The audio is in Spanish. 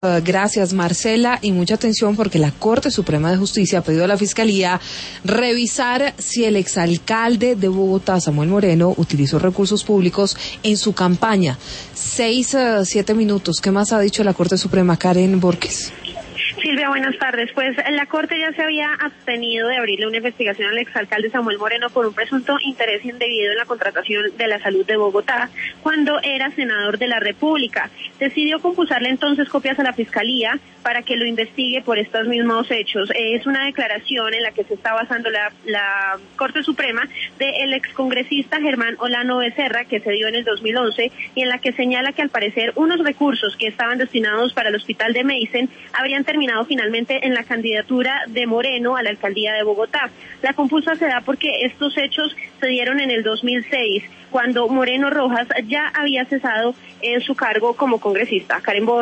Gracias, Marcela, y mucha atención porque la Corte Suprema de Justicia ha pedido a la Fiscalía revisar si el exalcalde de Bogotá, Samuel Moreno, utilizó recursos públicos en su campaña. 7 minutos. ¿Qué más ha dicho la Corte Suprema, Karen Borges? Silvia, buenas tardes. Pues la Corte ya se había abstenido de abrirle una investigación al exalcalde Samuel Moreno por un presunto interés indebido en la contratación de la salud de Bogotá cuando era senador de la República. Decidió compulsarle entonces copias a la Fiscalía para que lo investigue por estos mismos hechos. Es una declaración en la que se está basando la Corte Suprema del excongresista Germán Olano Becerra, que se dio en el 2011, y en la que señala que al parecer unos recursos que estaban destinados para el hospital de Meisen habrían terminado finalmente en la candidatura de Moreno a la alcaldía de Bogotá. La compulsa se da porque estos hechos se dieron en el 2006, cuando Moreno Rojas ya había cesado en su cargo como congresista. Karen Borges.